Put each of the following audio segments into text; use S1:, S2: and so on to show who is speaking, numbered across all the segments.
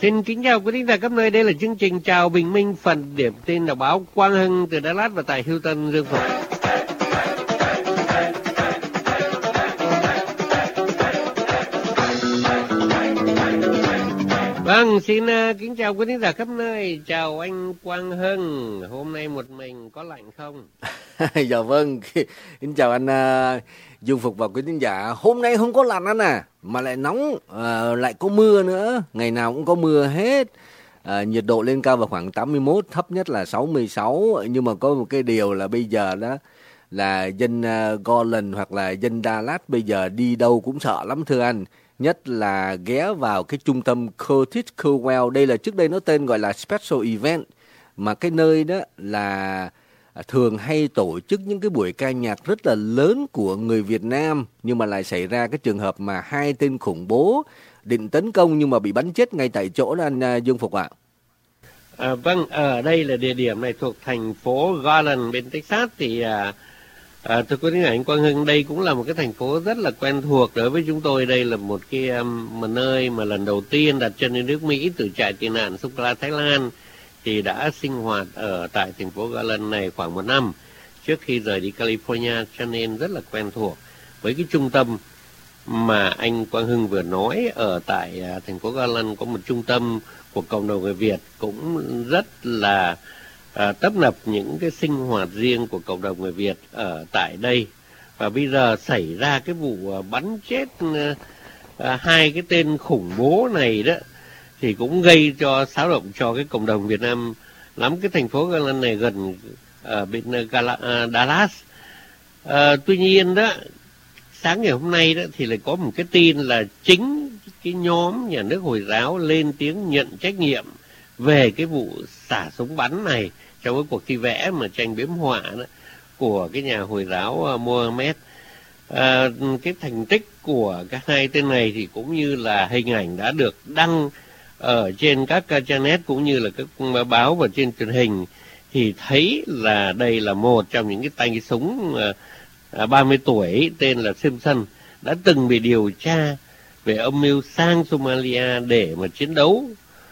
S1: Xin kính chào quý thính giả khắp nơi, đây là chương trình Chào Bình Minh, phần điểm tin đọc báo Quang Hưng từ Đắk Lắk và tại Hilton Dương Phục. Vâng, xin kính chào quý thính giả khắp nơi, chào anh Quang Hưng, hôm nay một mình có lạnh không?
S2: Dạ vâng, xin chào anh Dương Phục và quý thính giả. Hôm nay không có lạnh anh à, mà lại nóng, lại có mưa nữa, ngày nào cũng có mưa hết. Nhiệt độ lên cao vào khoảng 81, thấp nhất là 66. Nhưng mà có một cái điều là bây giờ đó là dân Garland hoặc là dân Dallas bây giờ đi đâu cũng sợ lắm thưa anh. Nhất là ghé vào cái trung tâm Curtis Culwell. Đây là trước đây nó tên gọi là Special Event. Mà cái nơi đó là thường hay tổ chức những cái buổi ca nhạc rất là lớn của người Việt Nam. Nhưng mà lại xảy ra cái trường hợp mà 2 tên khủng bố định tấn công nhưng mà bị bắn chết ngay tại chỗ đó anh Dương Phục ạ.
S1: Vâng, ở đây là địa điểm này thuộc thành phố Garland bên Texas thì thưa quý vị anh Quang Hưng, đây cũng là một cái thành phố rất là quen thuộc đối với chúng tôi. Đây là một cái một nơi mà lần đầu tiên đặt chân đến nước Mỹ từ trại tị nạn Sukla, Thái Lan, thì đã sinh hoạt ở tại thành phố Garland này khoảng 1 năm trước khi rời đi California, cho nên rất là quen thuộc với cái trung tâm mà anh Quang Hưng vừa nói. Ở tại thành phố Garland có một trung tâm của cộng đồng người Việt cũng rất là tấp nập những cái sinh hoạt riêng của cộng đồng người Việt ở tại đây. Và bây giờ xảy ra cái vụ bắn chết 2 cái tên khủng bố này đó thì cũng gây cho xáo động cho cái cộng đồng Việt Nam lắm. Cái thành phố Garland này gần ở bên Dallas. Tuy nhiên đó, sáng ngày hôm nay đó thì lại có một cái tin là chính cái nhóm nhà nước Hồi giáo lên tiếng nhận trách nhiệm về cái vụ xả súng bắn này trong cái cuộc thi vẽ mà tranh biếm họa đó của cái nhà Hồi giáo Mohammed. Cái thành tích của các 2 tên này thì cũng như là hình ảnh đã được đăng ở trên các trang net cũng như là các báo và trên truyền hình thì thấy là đây là một trong những cái tay súng 30 tuổi tên là Simpson đã từng bị điều tra về âm mưu sang Somalia để mà chiến đấu.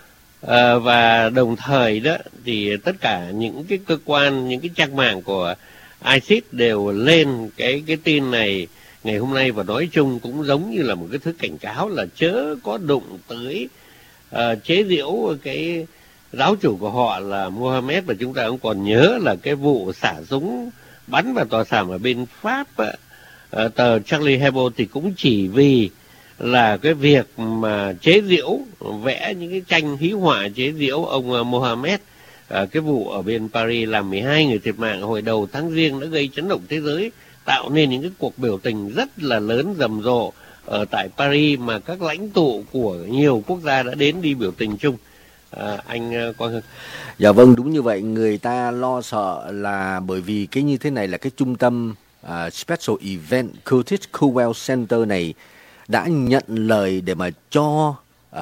S1: Và đồng thời đó thì tất cả những cái cơ quan, những cái trang mạng của ISIS đều lên cái tin này ngày hôm nay, và nói chung cũng giống như là một cái thứ cảnh cáo là chớ có đụng tới chế giễu cái giáo chủ của họ là Mohammed. Và chúng ta cũng còn nhớ là cái vụ xả súng bắn vào tòa soạn ở bên Pháp, tờ Charlie Hebdo thì cũng chỉ vì là cái việc mà chế giễu, vẽ những cái tranh hí họa chế giễu ông Mohammed. Cái vụ ở bên Paris làm 12 người thiệt mạng hồi đầu tháng Giêng đã gây chấn động thế giới, tạo nên những cái cuộc biểu tình rất là lớn rầm rộ ở tại Paris mà các lãnh tụ của nhiều quốc gia đã đến đi biểu tình chung. Anh Quang Hưng.
S2: Dạ vâng, đúng như vậy. Người ta lo sợ là bởi vì cái như thế này là cái trung tâm Special Event Curtis Culwell Center này đã nhận lời để mà cho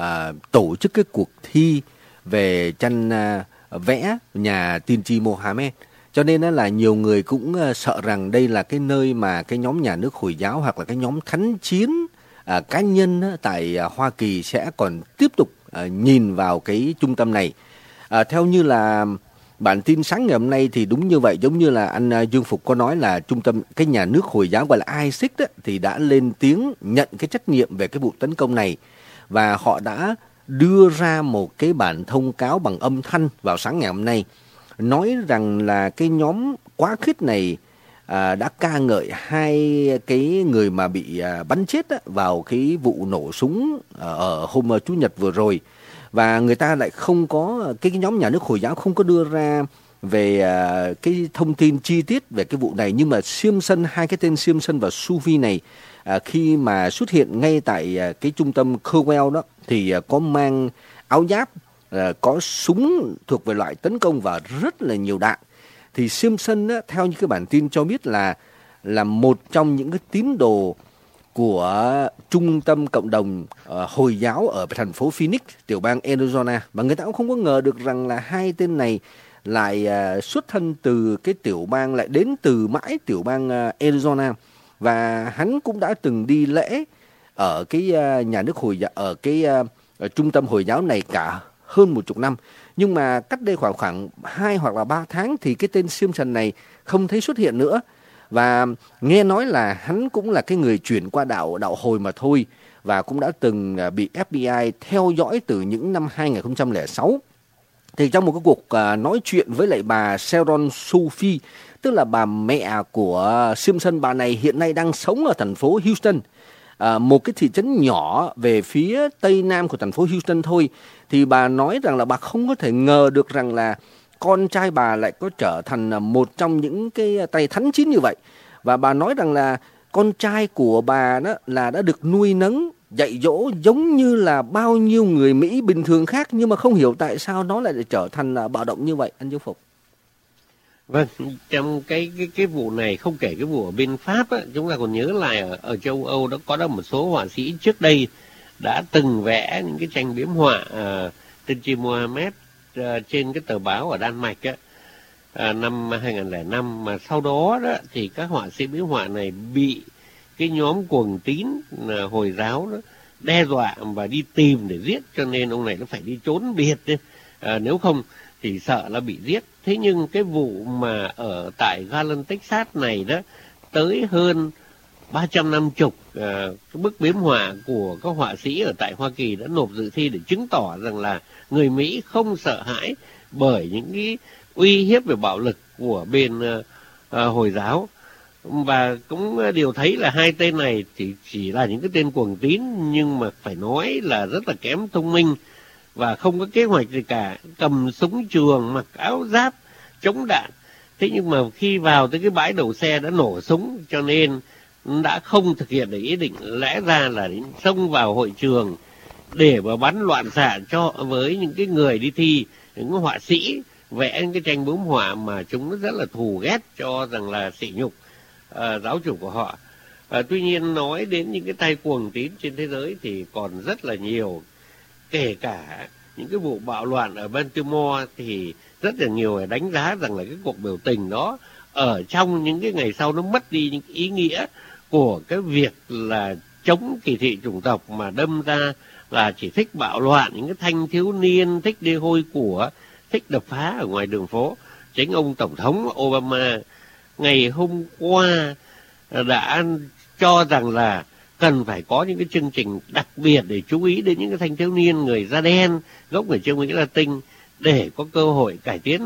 S2: tổ chức cái cuộc thi về tranh vẽ nhà tiên tri Mohammed. Cho nên là nhiều người cũng sợ rằng đây là cái nơi mà cái nhóm nhà nước Hồi giáo hoặc là cái nhóm thánh chiến cá nhân tại Hoa Kỳ sẽ còn tiếp tục nhìn vào cái trung tâm này. Theo như là bản tin sáng ngày hôm nay thì đúng như vậy, giống như là anh Dương Phục có nói là trung tâm cái nhà nước Hồi giáo gọi là ISIS đó, thì đã lên tiếng nhận cái trách nhiệm về cái vụ tấn công này, và họ đã đưa ra một cái bản thông cáo bằng âm thanh vào sáng ngày hôm nay nói rằng là cái nhóm quá khích này đã ca ngợi 2 cái người mà bị bắn chết vào cái vụ nổ súng ở hôm Chủ nhật vừa rồi. Và người ta lại không có, cái nhóm nhà nước Hồi giáo không có đưa ra về cái thông tin chi tiết về cái vụ này. Nhưng mà Simpson, 2 cái tên Simpson và Sufi này khi mà xuất hiện ngay tại cái trung tâm Culwell đó thì có mang áo giáp, có súng thuộc về loại tấn công và rất là nhiều đạn. Thì Simpson á, theo như cái bản tin cho biết là một trong những cái tín đồ của trung tâm cộng đồng Hồi giáo ở thành phố Phoenix, tiểu bang Arizona. Và người ta cũng không có ngờ được rằng là 2 tên này lại xuất thân từ cái tiểu bang, lại đến từ mãi tiểu bang Arizona. Và hắn cũng đã từng đi lễ ở cái nhà nước Hồi giáo, ở cái trung tâm Hồi giáo này cả hơn 10 năm. Nhưng mà cách đây khoảng 2 hoặc là 3 tháng thì cái tên Simpson này không thấy xuất hiện nữa. Và nghe nói là hắn cũng là cái người chuyển qua đạo Hồi mà thôi, và cũng đã từng bị FBI theo dõi từ những năm 2006. Thì trong một cái cuộc nói chuyện với lại bà Sharon Sophie, tức là bà mẹ của Simpson, bà này hiện nay đang sống ở thành phố Houston, một cái thị trấn nhỏ về phía tây nam của thành phố Houston thôi. Thì bà nói rằng là bà không có thể ngờ được rằng là con trai bà lại có trở thành một trong những cái tay thánh chiến như vậy. Và bà nói rằng là con trai của bà đó là đã được nuôi nấng, dạy dỗ giống như là bao nhiêu người Mỹ bình thường khác, nhưng mà không hiểu tại sao nó lại trở thành bạo động như vậy, anh Dương Phục.
S1: Vâng, trong cái vụ này, không kể cái vụ ở bên Pháp á, chúng ta còn nhớ lại ở châu Âu đã có một số họa sĩ trước đây đã từng vẽ những cái tranh biếm họa tên chi Mohammed trên cái tờ báo ở Đan Mạch á, năm 2005, mà sau đó thì các họa sĩ biếm họa này bị cái nhóm cuồng tín Hồi giáo đó đe dọa và đi tìm để giết, cho nên ông này nó phải đi trốn biệt đi. Nếu không thì sợ là bị giết. Thế nhưng cái vụ mà ở tại Garland, Texas này đó, tới hơn 350 cái bức biếm họa của các họa sĩ ở tại Hoa Kỳ đã nộp dự thi để chứng tỏ rằng là người Mỹ không sợ hãi bởi những cái uy hiếp về bạo lực của bên Hồi giáo. Và cũng đều thấy là hai tên này chỉ là những cái tên cuồng tín, nhưng mà phải nói là rất là kém thông minh và không có kế hoạch gì cả, cầm súng trường, mặc áo giáp chống đạn. Thế nhưng mà khi vào tới cái bãi đậu xe đã nổ súng, cho nên đã không thực hiện được ý định, lẽ ra là xông vào hội trường để mà bắn loạn xạ cho với những cái người đi thi, những cái họa sĩ vẽ những cái tranh biếm họa mà chúng nó rất là thù ghét, cho rằng là sỉ nhục giáo chủ của họ. Tuy nhiên nói đến những cái tay cuồng tín trên thế giới thì còn rất là nhiều, kể cả những cái vụ bạo loạn ở Baltimore thì rất là nhiều người đánh giá rằng là cái cuộc biểu tình đó ở trong những cái ngày sau nó mất đi những cái ý nghĩa của cái việc là chống kỳ thị chủng tộc, mà đâm ra là chỉ thích bạo loạn, những cái thanh thiếu niên thích đi hôi của, thích đập phá ở ngoài đường phố. Chính ông Tổng thống Obama ngày hôm qua đã cho rằng là cần phải có những cái chương trình đặc biệt để chú ý đến những cái thanh thiếu niên người da đen, gốc người châu Mỹ Latin, để có cơ hội cải tiến.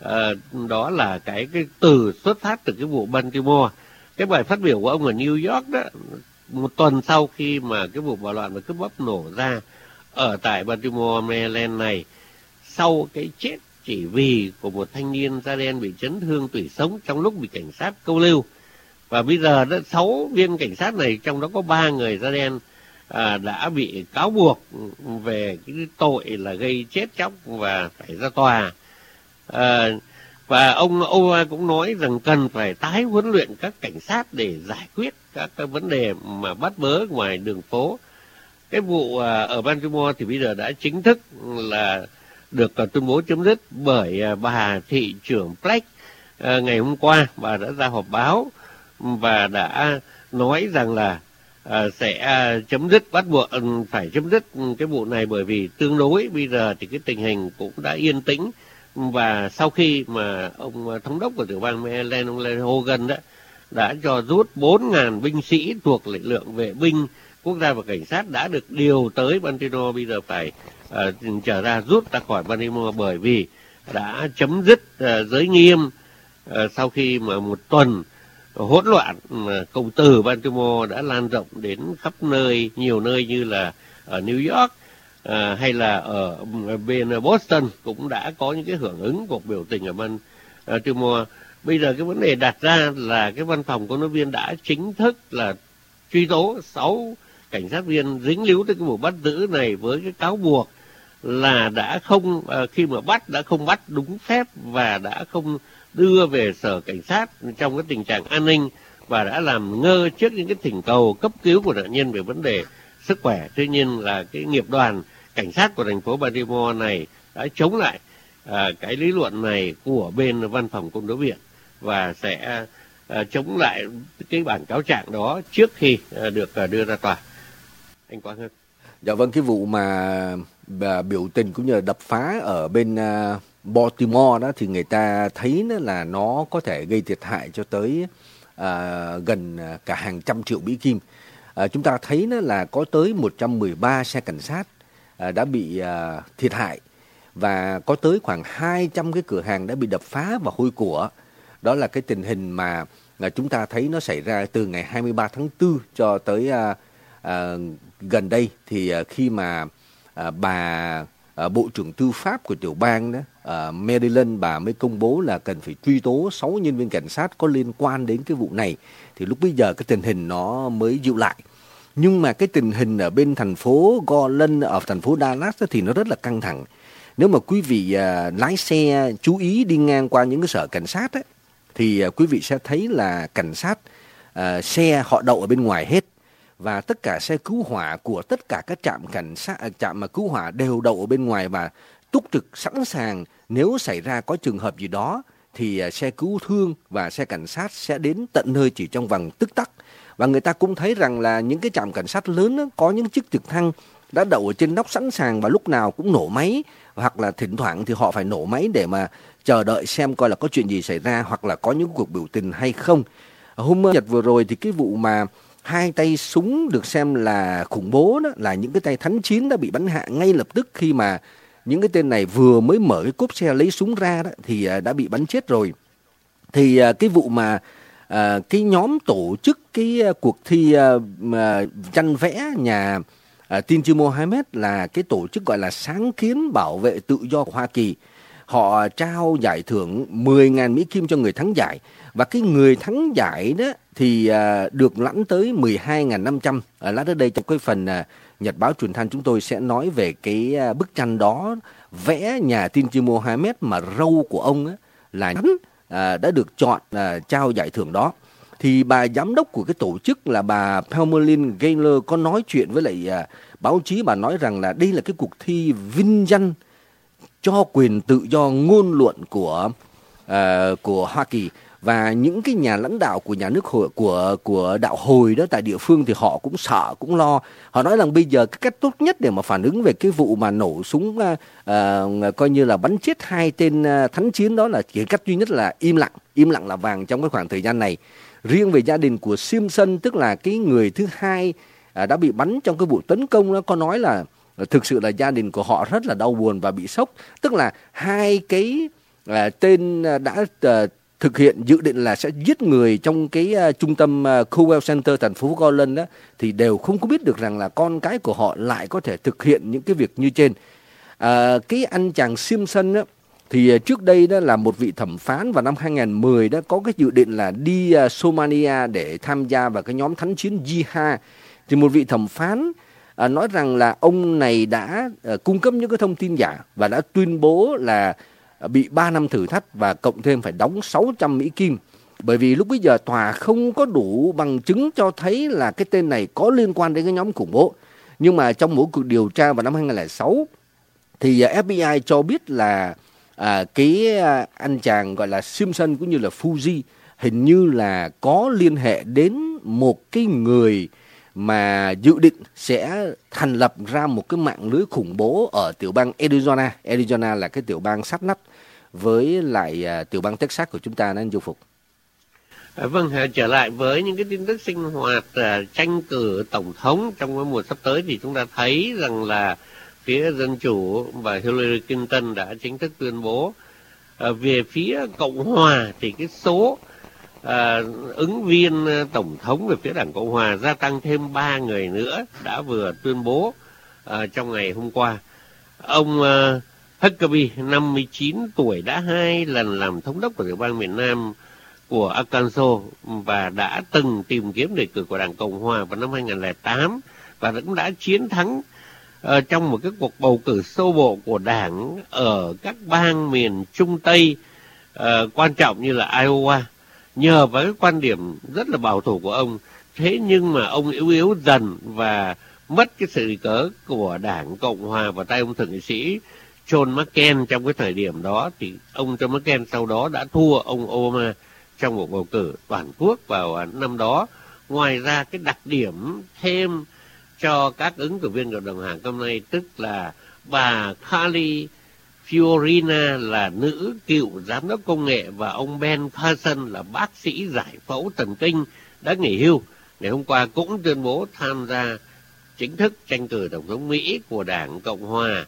S1: Đó là cái từ xuất phát từ cái vụ Baltimore. Cái bài phát biểu của ông ở New York đó, một tuần sau khi mà cái vụ bạo loạn và cướp bóc nổ ra ở tại Baltimore, Maryland này, sau cái chết chỉ vì của một thanh niên da đen bị chấn thương tủy sống trong lúc bị cảnh sát câu lưu. Và bây giờ đó, 6 viên cảnh sát này, trong đó có 3 người da đen đã bị cáo buộc về cái tội là gây chết chóc và phải ra tòa. Và ông Obama cũng nói rằng cần phải tái huấn luyện các cảnh sát để giải quyết các cái vấn đề mà bắt bớ ngoài đường phố. Cái vụ ở Baltimore thì bây giờ đã chính thức là được tuyên bố chấm dứt bởi bà thị trưởng Black. Ngày hôm qua bà đã ra họp báo và đã nói rằng là sẽ chấm dứt, bắt buộc phải chấm dứt cái vụ này, bởi vì tương đối bây giờ thì cái tình hình cũng đã yên tĩnh. Và sau khi mà ông thống đốc của tiểu bang Maryland, ông Larry Hogan đó, đã cho rút 4.000 binh sĩ thuộc lực lượng vệ binh quốc gia và cảnh sát đã được điều tới Baltimore, bây giờ phải trở ra, rút ra khỏi Baltimore, bởi vì đã chấm dứt giới nghiêm sau khi mà một tuần hỗn loạn công từ Baltimore đã lan rộng đến khắp nơi, nhiều nơi như là ở New York hay là ở bên Boston cũng đã có những cái hưởng ứng cuộc biểu tình ở Baltimore. Bây giờ cái vấn đề đặt ra là cái văn phòng công tố viên đã chính thức là truy tố 6 cảnh sát viên dính líu tới cái vụ bắt giữ này với cái cáo buộc là đã không, khi mà bắt đã không bắt đúng phép và đã không đưa về sở cảnh sát trong cái tình trạng an ninh, và đã làm ngơ trước những cái thỉnh cầu cấp cứu của nạn nhân về vấn đề sức khỏe. Tuy nhiên là cái nghiệp đoàn cảnh sát của thành phố Baltimore này đã chống lại cái lý luận này của bên văn phòng công tố viên và sẽ chống lại cái bản cáo trạng đó trước khi được đưa ra tòa. Anh Quang Hưng.
S2: Dạ vâng, cái vụ mà biểu tình cũng như là đập phá ở bên Baltimore đó thì người ta thấy đó là nó có thể gây thiệt hại cho tới gần cả hàng trăm triệu Mỹ Kim. Chúng ta thấy đó là có tới 113 xe cảnh sát đã bị thiệt hại và có tới khoảng 200 cái cửa hàng đã bị đập phá và hôi của. Đó là cái tình hình mà chúng ta thấy nó xảy ra từ ngày 23 tháng 4 cho tới gần đây. Thì khi mà bà Bộ trưởng Tư pháp của tiểu bang đó, Maryland, bà mới công bố là cần phải truy tố 6 nhân viên cảnh sát có liên quan đến cái vụ này. Thì lúc bây giờ cái tình hình nó mới dịu lại. Nhưng mà cái tình hình ở bên thành phố Garland, ở thành phố Dallas đó, thì nó rất là căng thẳng. Nếu mà quý vị lái xe chú ý đi ngang qua những cái sở cảnh sát ấy, thì quý vị sẽ thấy là cảnh sát xe họ đậu ở bên ngoài hết. Và tất cả xe cứu hỏa của tất cả các trạm cảnh sát, trạm mà cứu hỏa đều đậu ở bên ngoài và túc trực sẵn sàng nếu xảy ra có trường hợp gì đó thì xe cứu thương và xe cảnh sát sẽ đến tận nơi chỉ trong vòng tức tắc. Và người ta cũng thấy rằng là những cái trạm cảnh sát lớn đó, có những chiếc trực thăng đã đậu ở trên nóc sẵn sàng và lúc nào cũng nổ máy, hoặc là thỉnh thoảng thì họ phải nổ máy để mà chờ đợi xem coi là có chuyện gì xảy ra hoặc là có những cuộc biểu tình hay không. Hôm Nhật vừa rồi thì cái vụ mà 2 tay súng được xem là khủng bố đó, là những cái tay thánh chiến đã bị bắn hạ ngay lập tức khi mà những cái tên này vừa mới mở cái cốp xe lấy súng ra đó, thì đã bị bắn chết rồi. Thì cái vụ mà cái nhóm tổ chức cái cuộc thi tranh vẽ nhà Tin Chi Mohammed là cái tổ chức gọi là sáng kiến bảo vệ tự do của Hoa Kỳ. Họ trao giải thưởng 10.000 Mỹ Kim cho người thắng giải. Và cái người thắng giải đó thì được lãnh tới 12.500. Lát ở đây trong cái phần Nhật báo truyền thanh chúng tôi sẽ nói về cái bức tranh đó vẽ nhà Tin Chi Mohammed mà râu của ông á, là đã được chọn trao giải thưởng đó. Thì bà giám đốc của cái tổ chức là bà Palmerlin Gaylor có nói chuyện với lại báo chí. Bà nói rằng là đây là cái cuộc thi vinh danh cho quyền tự do ngôn luận của Hoa Kỳ. Và những cái nhà lãnh đạo của nhà nước của đạo Hồi đó tại địa phương thì họ cũng sợ, cũng lo. Họ nói rằng bây giờ cái cách tốt nhất để mà phản ứng về cái vụ mà nổ súng coi như là bắn chết 2 tên thánh chiến đó là chỉ cách duy nhất là im lặng là vàng trong cái khoảng thời gian này. Riêng về gia đình của Simpson, tức là cái người thứ hai đã bị bắn trong cái vụ tấn công đó, có nói là thực sự là gia đình của họ rất là đau buồn và bị sốc. Tức là 2 cái tên đã thực hiện dự định là sẽ giết người trong cái trung tâm Cowell Center thành phố Garland đó, thì đều không có biết được rằng là con cái của họ lại có thể thực hiện những cái việc như trên. Cái anh chàng Simpson đó, thì trước đây đó là một vị thẩm phán vào năm 2010 đó có cái dự định là đi Somalia để tham gia vào cái nhóm thánh chiến Jihad. Thì một vị thẩm phán nói rằng là ông này đã cung cấp những cái thông tin giả và đã tuyên bố là bị 3 năm thử thách và cộng thêm phải đóng 600 Mỹ Kim. Bởi vì lúc bây giờ tòa không có đủ bằng chứng cho thấy là cái tên này có liên quan đến cái nhóm khủng bố. Nhưng mà trong một cuộc điều tra vào năm 2006 thì FBI cho biết là cái anh chàng gọi là Simpson cũng như là Fuji hình như là có liên hệ đến một cái người mà dự định sẽ thành lập ra một cái mạng lưới khủng bố ở tiểu bang Arizona. Arizona là cái tiểu bang sát nách với lại tiểu bang Texas của chúng ta nên du Phục.
S1: Vâng, trở lại với những cái tin tức sinh hoạt tranh cử tổng thống trong cái mùa sắp tới thì chúng ta thấy rằng là phía Dân Chủ và Hillary Clinton đã chính thức tuyên bố. Về phía Cộng Hòa thì cái số ứng viên tổng thống về phía Đảng Cộng Hòa gia tăng thêm 3 người nữa đã vừa tuyên bố trong ngày hôm qua. Ông Huckabee, 59 tuổi, đã 2 lần làm thống đốc của tiểu bang miền Nam của Arkansas và đã từng tìm kiếm đề cử của Đảng Cộng Hòa vào năm 2008 và cũng đã chiến thắng trong một cái cuộc bầu cử sơ bộ của đảng ở các bang miền Trung Tây quan trọng như là Iowa, nhờ vào cái quan điểm rất là bảo thủ của ông. Thế nhưng mà ông yếu dần và mất cái sự cớ của Đảng Cộng Hòa vào tay ông thượng nghị sĩ John McCain trong cái thời điểm đó. Thì ông John McCain sau đó đã thua ông Obama trong cuộc bầu cử toàn quốc vào năm đó. Ngoài ra cái đặc điểm thêm cho các ứng cử viên của Đồng Đảng hôm nay, tức là bà Carly Fiorina là nữ cựu giám đốc công nghệ và ông Ben Carson là bác sĩ giải phẫu thần kinh đã nghỉ hưu, ngày hôm qua cũng tuyên bố tham gia chính thức tranh cử tổng thống Mỹ của Đảng Cộng Hòa.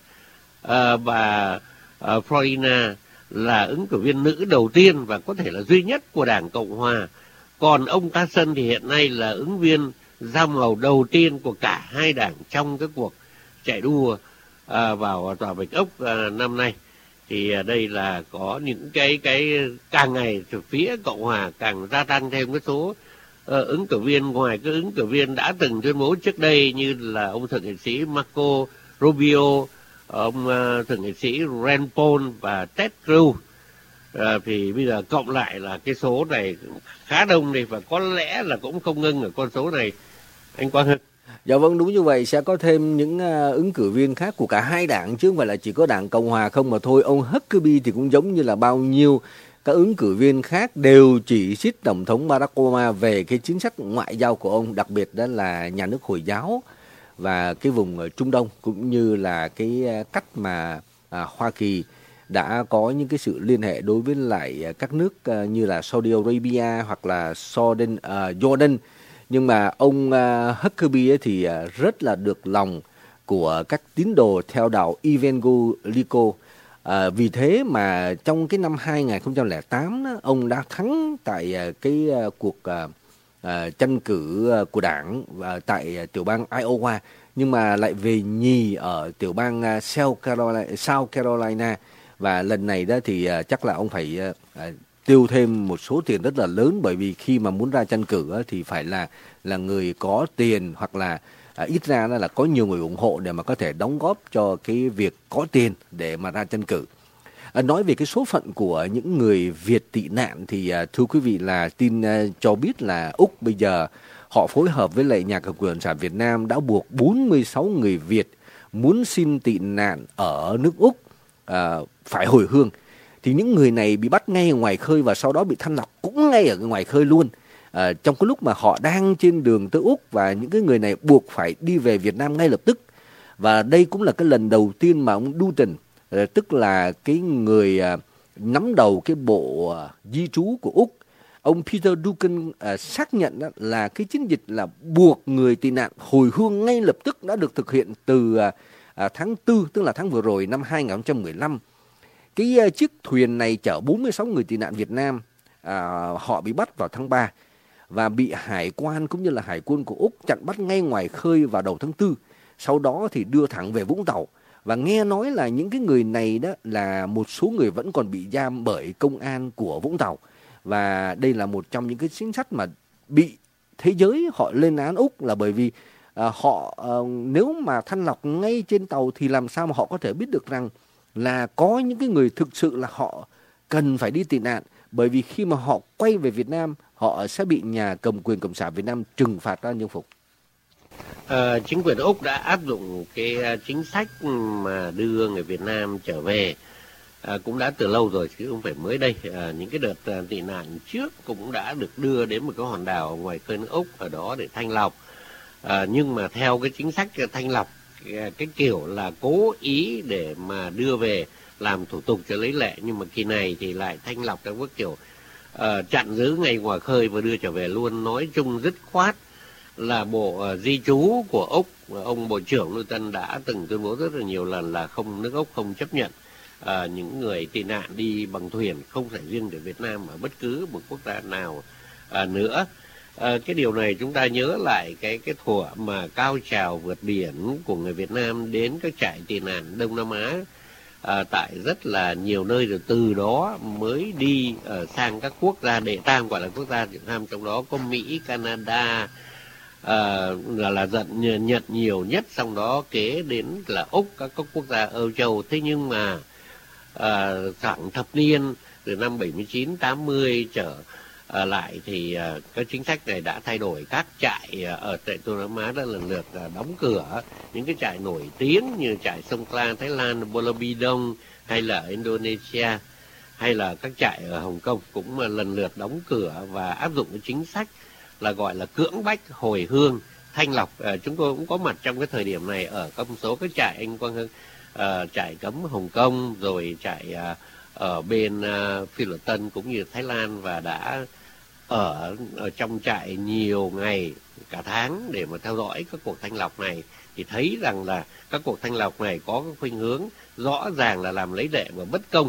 S1: Bà Fiorina là ứng cử viên nữ đầu tiên và có thể là duy nhất của Đảng Cộng Hòa. Còn ông Carson thì hiện nay là ứng viên da màu đầu tiên của cả hai đảng trong cái cuộc chạy đua vào Tòa Bạch Ốc năm nay. Thì đây là có những cái càng ngày từ phía Cộng Hòa càng gia tăng thêm cái số ứng cử viên, ngoài cái ứng cử viên đã từng tuyên bố trước đây như là ông thượng nghị sĩ Marco Rubio, ông thượng nghị sĩ Rand Paul và Ted Cruz. Thì bây giờ cộng lại là cái số này khá đông đi, và có lẽ là cũng không ngưng ở con số này, anh Quang Hưng.
S2: Dạ vâng, đúng như vậy, sẽ có thêm những ứng cử viên khác của cả hai đảng chứ không phải là chỉ có Đảng Cộng Hòa không mà thôi. Ông Huckabee thì cũng giống như là bao nhiêu các ứng cử viên khác đều chỉ trích Tổng thống Barack Obama về cái chính sách ngoại giao của ông, đặc biệt đó là nhà nước Hồi giáo và cái vùng Trung Đông, cũng như là cái cách mà Hoa Kỳ đã có những cái sự liên hệ đối với lại các nước như là Saudi Arabia hoặc là Jordan. Nhưng mà ông Huckabee thì rất là được lòng của các tín đồ theo đạo Evangelical. Vì thế mà trong cái năm 2008 đó, ông đã thắng tại cái cuộc tranh cử của đảng tại tiểu bang Iowa, nhưng mà lại về nhì ở tiểu bang South Carolina. Và lần này đó thì chắc là ông phải tiêu thêm một số tiền rất là lớn, bởi vì khi mà muốn ra tranh cử thì phải là người có tiền, hoặc là ít ra là có nhiều người ủng hộ để mà có thể đóng góp cho cái việc có tiền để mà ra tranh cử. Nói về cái số phận của những người Việt tị nạn thì thưa quý vị là tin cho biết là Úc bây giờ họ phối hợp với lại nhà cầm quyền Cộng sản Việt Nam đã buộc 46 người Việt muốn xin tị nạn ở nước Úc phải hồi hương. Thì những người này bị bắt ngay ở ngoài khơi và sau đó bị thanh lọc cũng ngay ở ngoài khơi luôn, trong cái lúc mà họ đang trên đường tới Úc, và những cái người này buộc phải đi về Việt Nam ngay lập tức. Và đây cũng là cái lần đầu tiên mà ông Dutton, tức là cái người nắm đầu cái bộ di trú của Úc, ông Peter Dutton xác nhận là cái chiến dịch là buộc người tị nạn hồi hương ngay lập tức đã được thực hiện từ tháng 4, tức là tháng vừa rồi năm 2015. Cái chiếc thuyền này chở 46 người tị nạn Việt Nam, họ bị bắt vào tháng 3 và bị hải quan cũng như là hải quân của Úc chặn bắt ngay ngoài khơi vào đầu tháng 4. Sau đó thì đưa thẳng về Vũng Tàu. Và nghe nói là những cái người này đó là một số người vẫn còn bị giam bởi công an của Vũng Tàu. Và đây là một trong những cái chính sách mà bị thế giới họ lên án Úc, là bởi vì họ nếu mà thanh lọc ngay trên tàu thì làm sao mà họ có thể biết được rằng là có những cái người thực sự là họ cần phải đi tị nạn, bởi vì khi mà họ quay về Việt Nam họ sẽ bị nhà cầm quyền Cộng sản Việt Nam trừng phạt ra như phục.
S1: Chính quyền Úc đã áp dụng cái chính sách mà đưa người Việt Nam trở về cũng đã từ lâu rồi chứ không phải mới đây. Những cái đợt tị nạn trước cũng đã được đưa đến một cái hòn đảo ngoài khơi nước Úc ở đó để thanh lọc, nhưng mà theo cái chính sách thanh lọc cái kiểu là cố ý để mà đưa về làm thủ tục cho lấy lệ, nhưng mà kỳ này thì lại thanh lọc theo cái kiểu chặn giữ ngay ngoài khơi và đưa trở về luôn. Nói chung dứt khoát là bộ di trú của Úc, ông Bộ trưởng Newton đã từng tuyên bố rất là nhiều lần là nước Úc không chấp nhận những người tị nạn đi bằng thuyền, không phải riêng để Việt Nam mà bất cứ một quốc gia nào nữa. Cái điều này chúng ta nhớ lại cái thuở mà cao trào vượt biển của người Việt Nam đến các trại tị nạn Đông Nam Á tại rất là nhiều nơi, rồi từ đó mới đi sang các quốc gia đệ tam, gọi là quốc gia đệ tam, trong đó có Mỹ, Canada là Nhật nhiều nhất, xong đó kế đến là Úc, các quốc gia Âu Châu. Thế nhưng mà khoảng thập niên từ năm 79-80 trở lại thì cái chính sách này đã thay đổi. Các trại ở tại Đông Nam Á đã lần lượt đóng cửa. Những cái trại nổi tiếng như trại Sông Klang, Thái Lan, Pulau Bidong, hay là Indonesia, hay là các trại ở Hồng Kông cũng lần lượt đóng cửa và áp dụng cái chính sách là gọi là cưỡng bách hồi hương thanh lọc. Chúng tôi cũng có mặt trong cái thời điểm này ở một số cái trại, anh Quang Hưng, trại cấm Hồng Kông, rồi trại ở bên Phi Luật Tân cũng như Thái Lan, và đã ở trong trại nhiều ngày, cả tháng, để mà theo dõi các cuộc thanh lọc này, thì thấy rằng là các cuộc thanh lọc này có cái khuynh hướng rõ ràng là làm lấy lệ và bất công,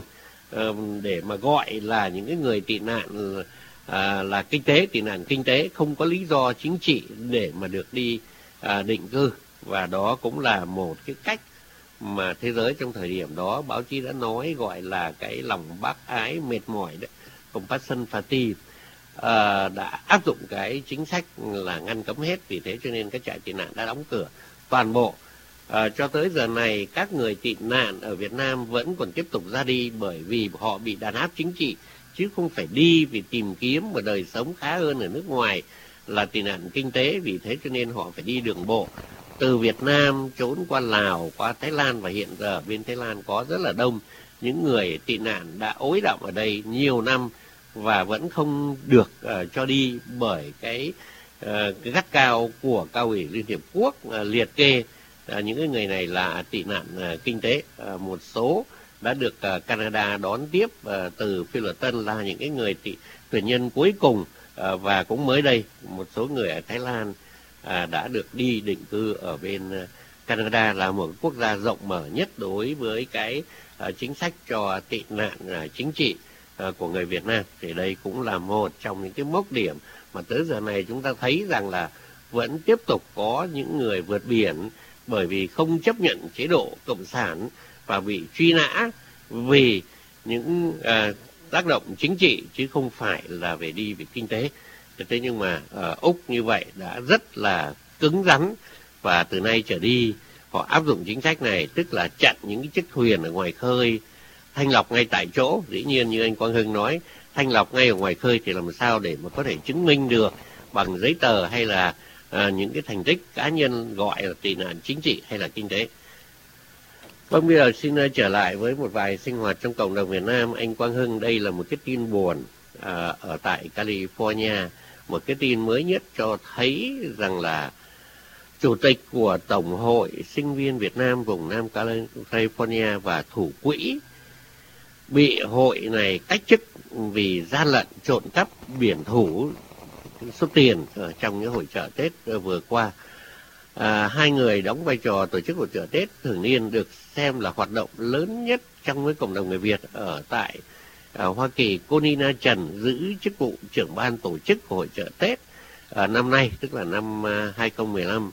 S1: để mà gọi là những cái người tị nạn là tị nạn kinh tế, không có lý do chính trị để mà được đi định cư. Và đó cũng là một cái cách mà thế giới trong thời điểm đó, báo chí đã nói, gọi là cái lòng bác ái mệt mỏi đấy, compassion fatigue, đã áp dụng cái chính sách là ngăn cấm hết. Vì thế cho nên các trại tị nạn đã đóng cửa toàn bộ. Cho tới giờ này, các người tị nạn ở Việt Nam vẫn còn tiếp tục ra đi, bởi vì họ bị đàn áp chính trị, chứ không phải đi vì tìm kiếm một đời sống khá hơn ở nước ngoài là tị nạn kinh tế. Vì thế cho nên họ phải đi đường bộ từ Việt Nam trốn qua Lào, qua Thái Lan, và hiện giờ bên Thái Lan có rất là đông những người tị nạn đã ối đọng ở đây nhiều năm và vẫn không được cho đi, bởi cái gắt cao của Cao ủy Liên Hiệp Quốc liệt kê những cái người này là tị nạn kinh tế. Một số đã được Canada đón tiếp từ Phi Luật Tân là những cái người tuyển nhân cuối cùng, và cũng mới đây một số người ở Thái Lan đã được đi định cư ở bên Canada, là một quốc gia rộng mở nhất đối với cái chính sách cho tị nạn chính trị của người Việt Nam. Thì đây cũng là một trong những cái mốc điểm mà tới giờ này chúng ta thấy rằng là vẫn tiếp tục có những người vượt biển, bởi vì không chấp nhận chế độ cộng sản và bị truy nã vì những tác động chính trị, chứ không phải là về đi về kinh tế. Thế nhưng mà Úc như vậy đã rất là cứng rắn, và từ nay trở đi họ áp dụng chính sách này, tức là chặn những cái chiếc thuyền ở ngoài khơi, thanh lọc ngay tại chỗ. Dĩ nhiên như anh Quang Hưng nói, thanh lọc ngay ở ngoài khơi thì làm sao để mà có thể chứng minh được bằng giấy tờ hay là những cái thành tích cá nhân gọi là tị nạn chính trị hay là kinh tế. Vâng, bây giờ xin trở lại với một vài sinh hoạt trong cộng đồng Việt Nam. Anh Quang Hưng, đây là một cái tin buồn ở tại California. Một cái tin mới nhất cho thấy rằng là chủ tịch của Tổng hội Sinh viên Việt Nam vùng Nam California và thủ quỹ bị hội này cách chức vì gian lận trộn cắp biển thủ số tiền ở trong những hội chợ Tết vừa qua. Hai người đóng vai trò tổ chức hội chợ Tết thường niên, được xem là hoạt động lớn nhất trong với cộng đồng người Việt ở tại Hoa Kỳ. Cô Nina Trần giữ chức vụ trưởng ban tổ chức của hội chợ Tết năm nay, tức là năm 2015.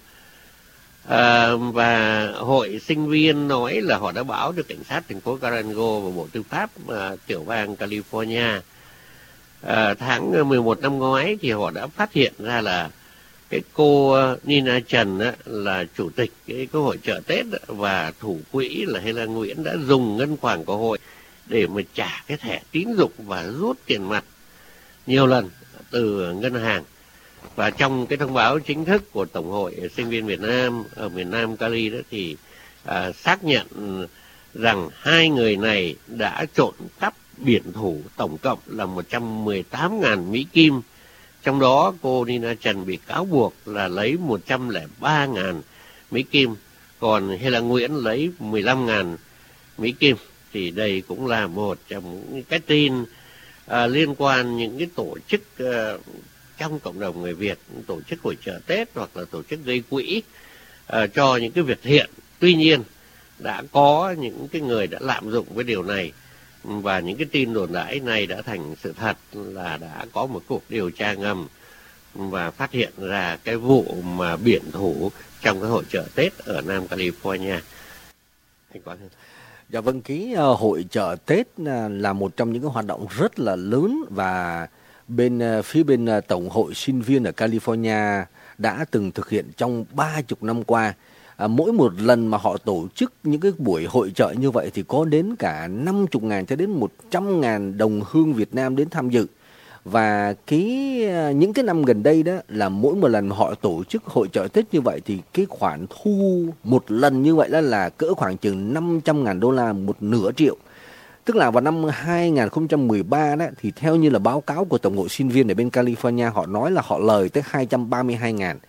S1: Và hội sinh viên nói là họ đã báo được cảnh sát thành phố Carango và Bộ Tư pháp tiểu bang California. Tháng 11 năm ngoái thì họ đã phát hiện ra là cái cô Nina Trần là chủ tịch cái hội chợ Tết và thủ quỹ là Hela Nguyễn đã dùng ngân khoản của hội để mà trả cái thẻ tín dụng và rút tiền mặt nhiều lần từ ngân hàng. Và trong cái thông báo chính thức của Tổng hội Sinh viên Việt Nam ở miền Nam Cali đó thì xác nhận rằng hai người này đã trộn cắp biển thủ tổng cộng là 118.000 Mỹ Kim. Trong đó cô Nina Trần bị cáo buộc là lấy 103.000 Mỹ Kim, còn Hela Nguyễn lấy 15.000 Mỹ Kim. Thì đây cũng là một trong những cái tin liên quan những cái tổ chức trong cộng đồng người Việt, tổ chức hội chợ Tết hoặc là tổ chức gây quỹ cho những cái việc thiện. Tuy nhiên đã có những cái người đã lạm dụng cái điều này, và những cái tin đồn đãi này đã thành sự thật, là đã có một cuộc điều tra ngầm và phát hiện ra cái vụ mà biển thủ trong cái hội chợ Tết ở Nam California. Anh Quang Hưng.
S2: Dạ vâng, cái hội chợ Tết là một trong những cái hoạt động rất là lớn, và phía bên Tổng hội sinh viên ở California đã từng thực hiện trong 30 năm qua. Mỗi một lần mà họ tổ chức những cái buổi hội chợ như vậy thì có đến cả 50.000 cho đến 100.000 đồng hương Việt Nam đến tham dự. Và những cái năm gần đây đó là mỗi một lần họ tổ chức hội chợ Tết như vậy thì cái khoản thu một lần như vậy đó là cỡ khoảng chừng 500.000 đô la, một nửa triệu. Tức là vào năm 2013 đó thì theo như là báo cáo của Tổng hội sinh viên ở bên California, họ nói là họ lời tới 232.000.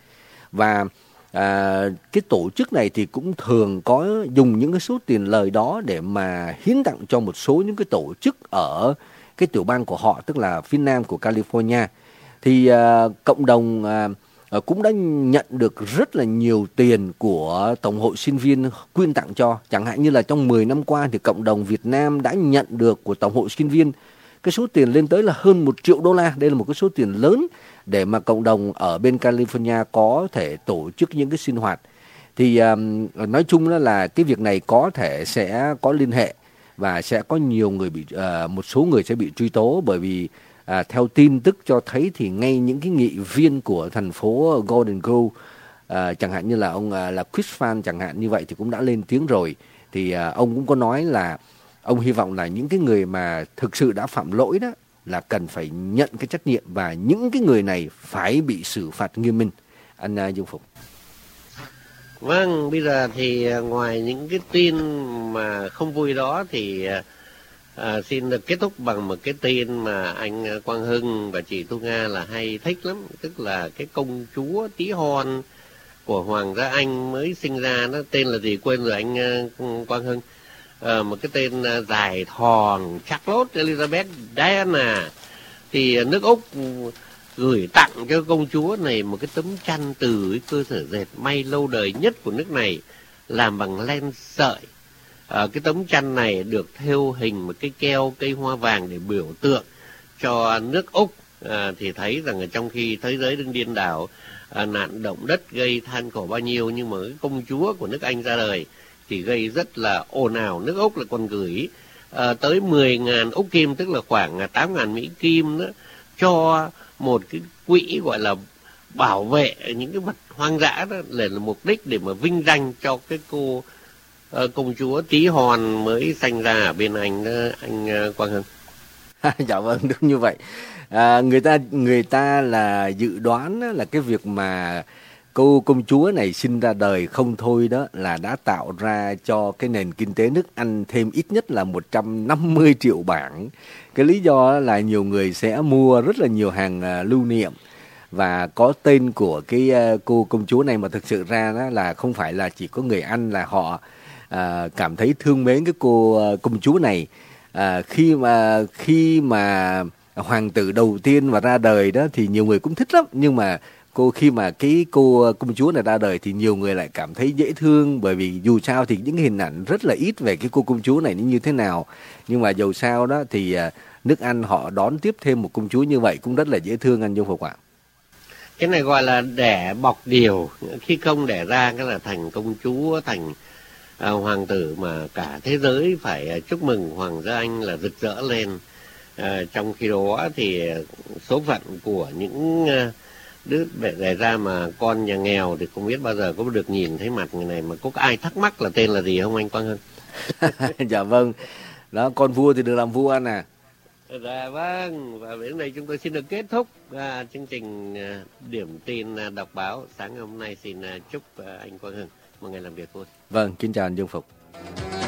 S2: Và cái tổ chức này thì cũng thường có dùng những cái số tiền lời đó để mà hiến tặng cho một số những cái tổ chức ở cái tiểu bang của họ, tức là phía nam của California. Thì cộng đồng cũng đã nhận được rất là nhiều tiền của Tổng hội sinh viên quyên tặng cho. Chẳng hạn như là trong 10 năm qua thì cộng đồng Việt Nam đã nhận được của Tổng hội sinh viên cái số tiền lên tới là hơn $1 triệu. Đây là một cái số tiền lớn để mà cộng đồng ở bên California có thể tổ chức những cái sinh hoạt. Thì nói chung là cái việc này có thể sẽ có liên hệ và sẽ có nhiều người một số người sẽ bị truy tố, bởi vì theo tin tức cho thấy thì ngay những cái nghị viên của thành phố Golden Grove, chẳng hạn như là ông là Chris Phan chẳng hạn như vậy, thì cũng đã lên tiếng rồi. Thì ông cũng có nói là ông hy vọng là những cái người mà thực sự đã phạm lỗi đó là cần phải nhận cái trách nhiệm, và những cái người này phải bị xử phạt nghiêm minh. Anh Dương Phục.
S1: Vâng, bây giờ thì ngoài những cái tin mà không vui đó thì xin được kết thúc bằng một cái tin mà anh Quang Hưng và chị Thu Nga là hay thích lắm, tức là cái công chúa tí hon của Hoàng gia Anh mới sinh ra, nó tên là gì quên rồi anh Quang Hưng. Một cái tên dài thòn, Charlotte Elizabeth Diana. Thì nước Úc gửi tặng cho công chúa này một cái tấm chăn từ cái cơ sở dệt may lâu đời nhất của nước này, làm bằng len sợi. Cái tấm chăn này được thêu hình một cái keo cây hoa vàng để biểu tượng cho nước Úc. Thì thấy rằng ở trong khi thế giới đang điên đảo, nạn động đất gây than khổ bao nhiêu, nhưng mà cái công chúa của nước Anh ra đời thì gây rất là ồn ào. Nước Úc là còn gửi tới 10.000 Úc Kim, tức là khoảng 8.000 Mỹ Kim đó, cho một cái quỹ gọi là bảo vệ những cái vật hoang dã đó, là mục đích để mà vinh danh cho cái cô công chúa tí hon mới sanh ra ở bên Anh đó, anh Quang Hưng.
S2: Dạ vâng, đúng như vậy. Người ta là dự đoán là cái việc mà cô công chúa này sinh ra đời không thôi đó là đã tạo ra cho cái nền kinh tế nước Anh thêm ít nhất là 150 triệu bảng. Cái lý do là nhiều người sẽ mua rất là nhiều hàng lưu niệm và có tên của cái cô công chúa này, mà thực sự ra đó là không phải là chỉ có người Anh là họ cảm thấy thương mến cái cô công chúa này. Khi mà hoàng tử đầu tiên mà ra đời đó thì nhiều người cũng thích lắm, nhưng mà khi mà cái cô công chúa này ra đời thì nhiều người lại cảm thấy dễ thương, bởi vì dù sao thì những cái hình ảnh rất là ít về cái cô công chúa này như thế nào, nhưng mà dù sao đó thì nước Anh họ đón tiếp thêm một công chúa như vậy cũng rất là dễ thương, anh Dung Phục ạ.
S1: Cái này gọi là đẻ bọc điều, khi không đẻ ra cái là thành công chúa, thành hoàng tử mà cả thế giới phải chúc mừng Hoàng gia Anh là rực rỡ lên. Trong khi đó thì số phận của những đứa đẻ ra mà con nhà nghèo thì không biết bao giờ có được nhìn thấy mặt người này. Mà có ai thắc mắc là tên là gì không anh Quang Hưng?
S2: Dạ vâng, đó, con vua thì được làm vua anh à.
S1: Dạ vâng, và đến đây chúng tôi xin được kết thúc chương trình điểm tin đọc báo sáng hôm nay. Xin chúc anh Quang Hưng một ngày làm việc vui.
S2: Vâng, kính chào anh Dương Phục.